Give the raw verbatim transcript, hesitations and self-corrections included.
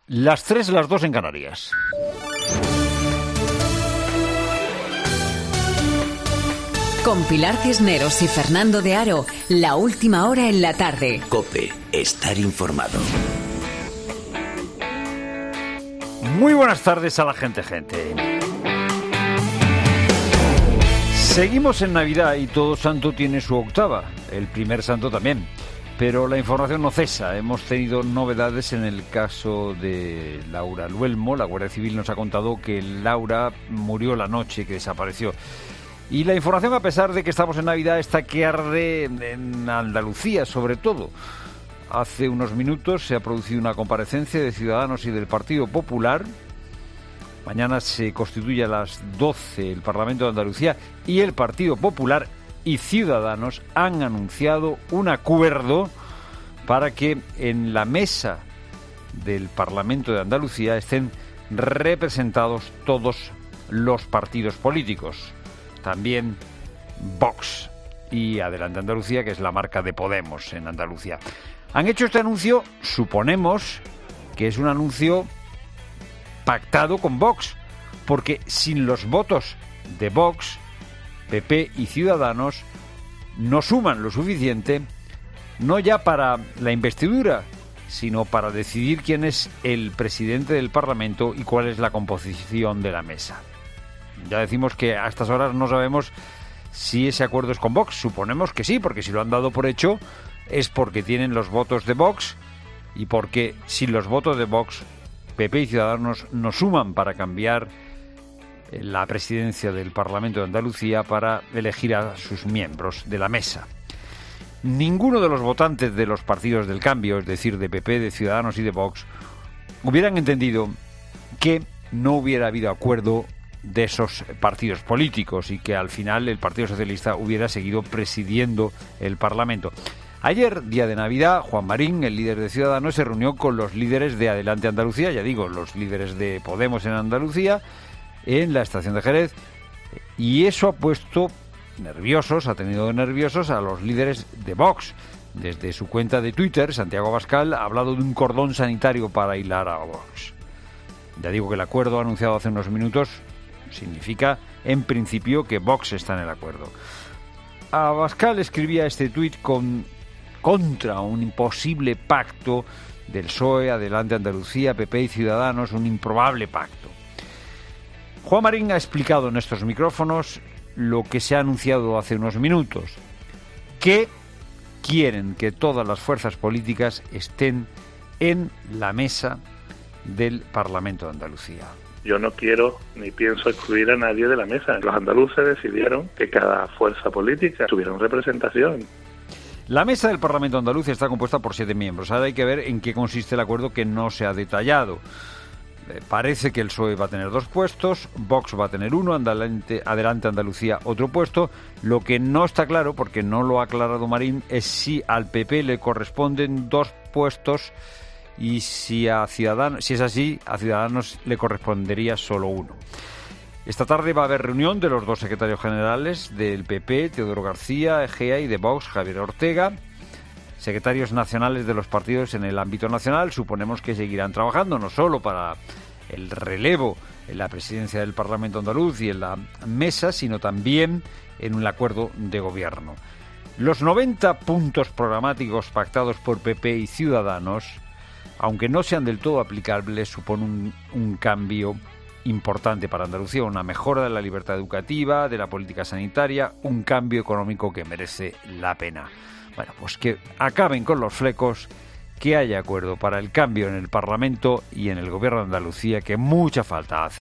Las tres, las dos en Canarias. Con Pilar Cisneros y Fernando de Aro, la última hora en la tarde. COPE, estar informado. Muy buenas tardes a la gente, gente. Seguimos en Navidad y todo santo tiene su octava, el primer santo también. Pero la información no cesa. Hemos tenido novedades en el caso de Laura Luelmo. La Guardia Civil nos ha contado que Laura murió la noche que desapareció. Y la información, a pesar de que estamos en Navidad, está que arde en Andalucía, sobre todo. Hace unos minutos se ha producido una comparecencia de Ciudadanos y del Partido Popular. Mañana se constituye a las doce el Parlamento de Andalucía y el Partido Popular y Ciudadanos han anunciado un acuerdo para que en la mesa del Parlamento de Andalucía estén representados todos los partidos políticos. También Vox y Adelante Andalucía, que es la marca de Podemos en Andalucía. Han hecho este anuncio, suponemos que es un anuncio pactado con Vox, porque sin los votos de Vox, P P y Ciudadanos no suman lo suficiente, no ya para la investidura, sino para decidir quién es el presidente del Parlamento y cuál es la composición de la mesa. Ya decimos que a estas horas no sabemos si ese acuerdo es con Vox. Suponemos que sí, porque si lo han dado por hecho es porque tienen los votos de Vox y porque sin los votos de Vox, P P y Ciudadanos no suman para cambiar la presidencia del Parlamento de Andalucía, para elegir a sus miembros de la mesa. Ninguno de los votantes de los partidos del cambio, es decir, de P P, de Ciudadanos y de Vox, hubieran entendido que no hubiera habido acuerdo de esos partidos políticos y que al final el Partido Socialista hubiera seguido presidiendo el Parlamento. Ayer, día de Navidad, Juan Marín, el líder de Ciudadanos, se reunió con los líderes de Adelante Andalucía, ya digo, los líderes de Podemos en Andalucía, en la estación de Jerez, y eso ha puesto nerviosos, ha tenido nerviosos a los líderes de Vox. Desde su cuenta de Twitter, Santiago Abascal ha hablado de un cordón sanitario para hilar a Vox. Ya digo que el acuerdo anunciado hace unos minutos significa, en principio, que Vox está en el acuerdo. Abascal escribía este tuit con, contra un imposible pacto del P S O E, Adelante Andalucía, P P y Ciudadanos, un improbable pacto. Juan Marín ha explicado en estos micrófonos lo que se ha anunciado hace unos minutos, que quieren que todas las fuerzas políticas estén en la mesa del Parlamento de Andalucía. Yo no quiero ni pienso excluir a nadie de la mesa. Los andaluces decidieron que cada fuerza política tuviera una representación. La mesa del Parlamento andaluz está compuesta por siete miembros. Ahora hay que ver en qué consiste el acuerdo, que no se ha detallado. Eh, parece que el P S O E va a tener dos puestos, Vox va a tener uno, Adelante, Adelante Andalucía otro puesto. Lo que no está claro, porque no lo ha aclarado Marín, es si al P P le corresponden dos puestos y si a Ciudadanos, si es así, a Ciudadanos le correspondería solo uno. Esta tarde va a haber reunión de los dos secretarios generales del P P, Teodoro García Egea, y de Vox, Javier Ortega. Secretarios nacionales de los partidos en el ámbito nacional. Suponemos que seguirán trabajando no solo para el relevo en la presidencia del Parlamento andaluz y en la mesa, sino también en un acuerdo de gobierno. Los noventa puntos programáticos pactados por P P y Ciudadanos, aunque no sean del todo aplicables, suponen un, un cambio importante para Andalucía, una mejora de la libertad educativa, de la política sanitaria, un cambio económico que merece la pena. Bueno, pues que acaben con los flecos, que haya acuerdo para el cambio en el Parlamento y en el Gobierno de Andalucía, que mucha falta hace.